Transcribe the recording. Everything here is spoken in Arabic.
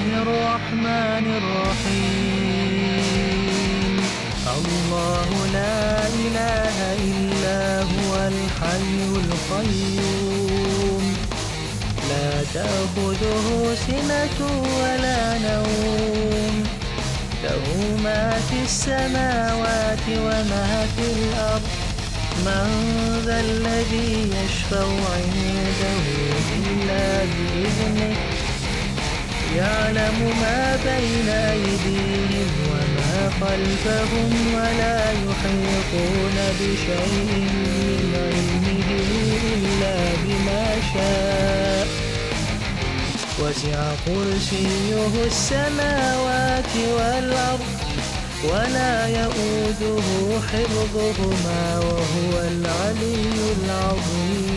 الله الرحمن الرحيم. الله لا إله إلا هو الحي القيوم، لا تأخذه سنة ولا نوم، له ما في السماوات وما في الأرض. من ذا الذي يشفع عنده إلا بإذنه، يعلم ما بين أيديهم وما خلفهم، ولا يحيطون بشيء من علمه إلا بما شاء. وسع كرسيه السماوات والأرض، ولا يؤوده حفظهما، وهو العلي العظيم.